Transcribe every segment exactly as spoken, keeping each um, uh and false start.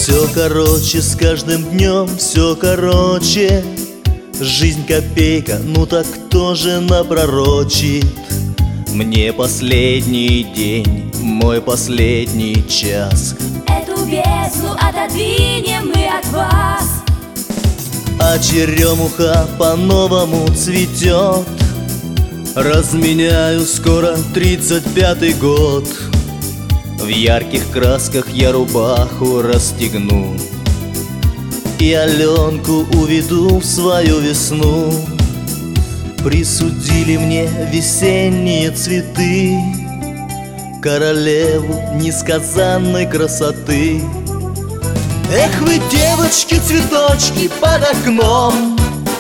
Все короче с каждым днем, все короче. Жизнь копейка, ну так кто же напророчит? Мне последний день, мой последний час. Эту бездну отодвинем мы от вас. А черемуха по-новому цветет. Разменяю скоро тридцать пятый год. В ярких красках я рубаху расстегну и Аленку уведу в свою весну. Присудили мне весенние цветы, королеву несказанной красоты. Эх вы, девочки-цветочки, под окном,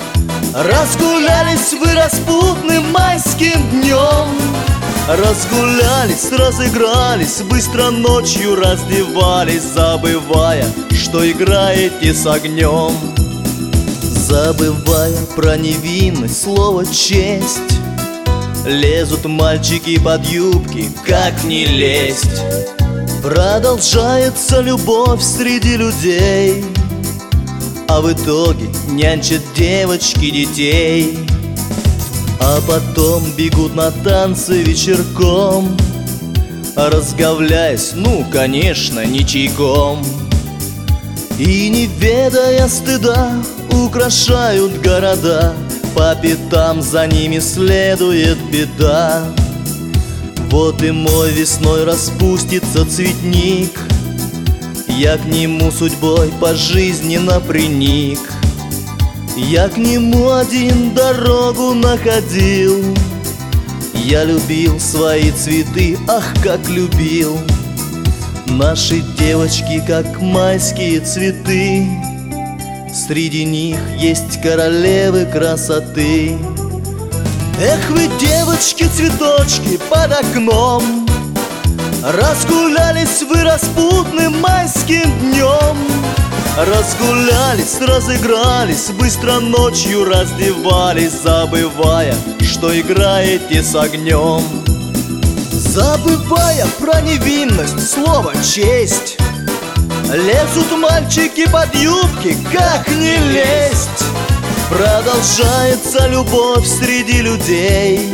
разгулялись вы распутным майским днем. Разгулялись, разыгрались, быстро ночью раздевались, забывая, что играете с огнем. Забывая про невинность, слово честь, лезут мальчики под юбки, как не лезть. Продолжается любовь среди людей, а в итоге нянчат девочки детей. А потом бегут на танцы вечерком, разговляясь, ну, конечно, не чайком. И, не ведая стыда, украшают города, по пятам за ними следует беда. Вот и мой весной распустится цветник, я к нему судьбой пожизненно приник. Я к нему один дорогу находил, я любил свои цветы, ах, как любил. Наши девочки, как майские цветы, среди них есть королевы красоты. Эх вы, девочки-цветочки, под окном, разгулялись вы распутным майским днем. Разгулялись, разыгрались, быстро ночью раздевались, забывая, что играете с огнем. Забывая про невинность, слово честь, лезут мальчики под юбки, как не лезть. Продолжается любовь среди людей,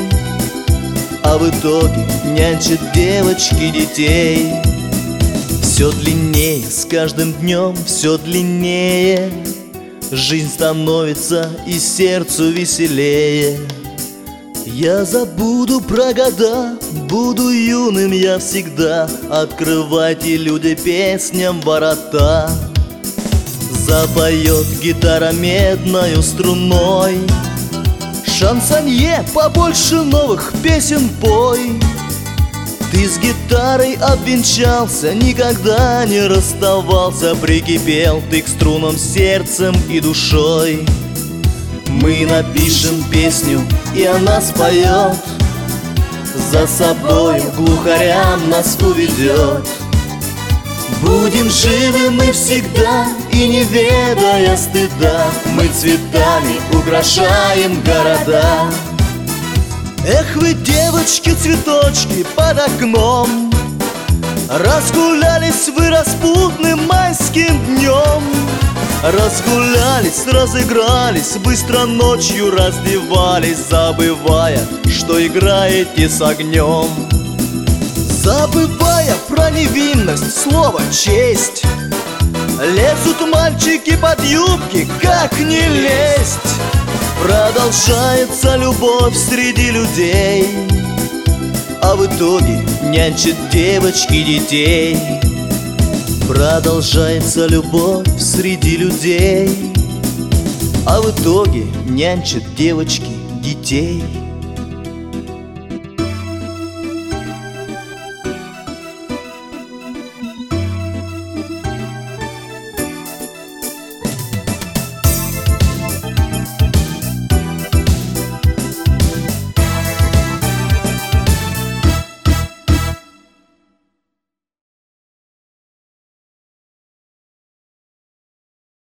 а в итоге нянчат девочки детей. Все длиннее, с каждым днем все длиннее, жизнь становится и сердцу веселее. Я забуду про года, буду юным я всегда. Открывайте, люди, песням ворота. Запоет гитара медною струной, шансонье, побольше новых песен пой. Ты с гитарой обвенчался, никогда не расставался, прикипел ты к струнам сердцем и душой. Мы напишем песню, и она споет, за собой глухарям нас уведет. Будем живы мы всегда, и не ведая стыда, мы цветами украшаем города. Эх вы, девочки-цветочки, под окном, разгулялись вы распутным майским днем. Разгулялись, разыгрались, быстро ночью раздевались, забывая, что играете с огнем. Забывая про невинность, слово честь, лезут мальчики под юбки, как не лезть. Продолжается любовь среди людей, а в итоге нянчат девочки детей. Продолжается любовь среди людей, а в итоге нянчат девочки детей.